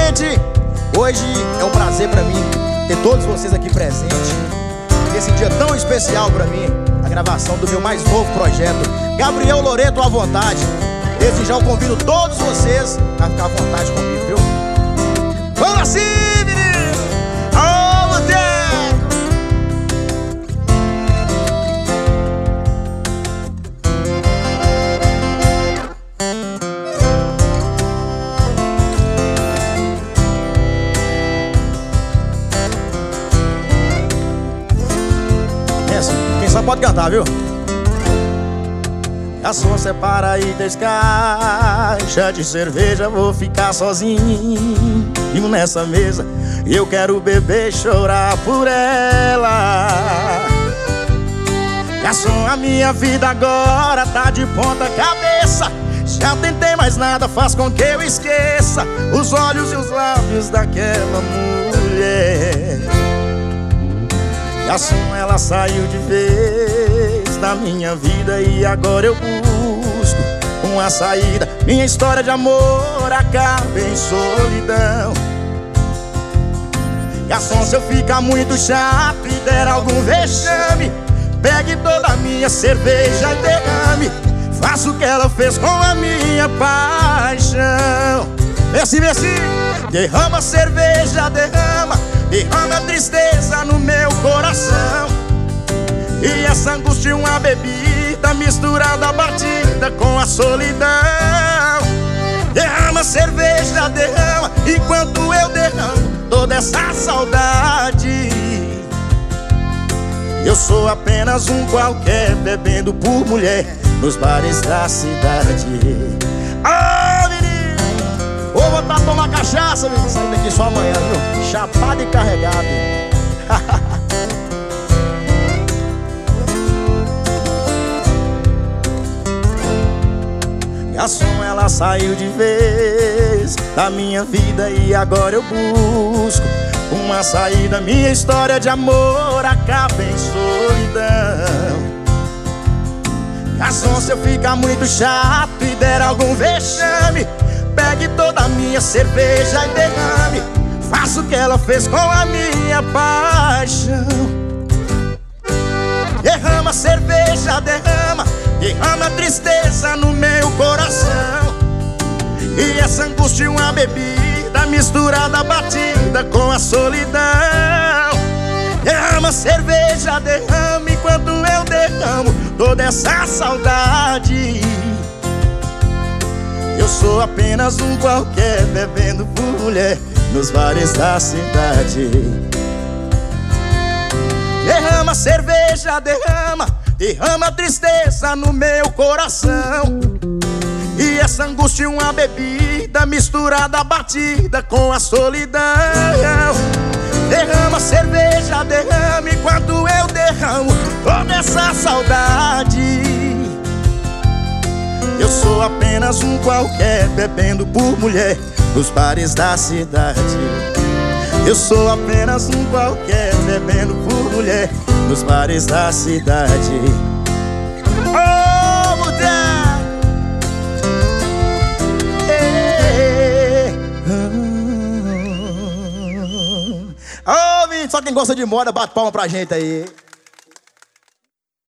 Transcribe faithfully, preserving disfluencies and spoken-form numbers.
Gente, hoje é um prazer pra mim ter todos vocês aqui presentes nesse dia tão especial pra mim, a gravação do meu mais novo projeto, Gabriel Loreto à Vontade. Desde já eu convido todos vocês a ficar à vontade comigo, viu? Vamos assim, menino! Ô, boteco! Quem só pode cantar, viu? Garçom, separa aí três caixas de cerveja, vou ficar sozinho nessa mesa. Eu quero beber e chorar por ela. Garçom, a minha vida agora tá de ponta cabeça. Já tentei, mais nada faz com que eu esqueça os olhos e os lábios daquela mulher. Garçom, ela saiu de vez da minha vida e agora eu busco uma saída. Minha história de amor acaba em solidão. Garçom, se eu ficar muito chato e der algum vexame, pegue toda a minha cerveja e derrame. Faça o que ela fez com a minha paixão. Messi, Messi, derrama cerveja, derrama. Derrama a tristeza no meu coração. E essa angústia, uma bebida misturada, batida com a solidão. Derrama cerveja, derrama, enquanto eu derramo toda essa saudade. Eu sou apenas um qualquer, bebendo por mulher nos bares da cidade. Ah, menino! Vou voltar a tomar cachaça, menino. Sair daqui só amanhã, viu? Chapado e carregado. Garçom, ela saiu de vez da minha vida e agora eu busco uma saída. Minha história de amor acaba em solidão. Garçom, se eu ficar muito chato e der algum vexame, pegue toda a minha cerveja e derrame. Faça o que ela fez com a minha paixão. Derrama cerveja, derrama. Derrama a tristeza no meu coração. E essa angústia, uma bebida misturada, batida com a solidão. Derrama cerveja, derrama, enquanto eu derramo toda essa saudade. Eu sou apenas um qualquer, bebendo por mulher nos bares da cidade. Derrama cerveja, derrama. Derrama a tristeza no meu coração. E essa angústia, uma bebida misturada, batida com a solidão. Derrama cerveja, derrama, enquanto eu derramo toda essa saudade. Eu sou apenas um qualquer, bebendo por mulher nos bares da cidade. Eu sou apenas um qualquer, bebendo por mulher nos bares da cidade. Oh, mulher! Oh, só quem gosta de moda, bate palma pra gente aí.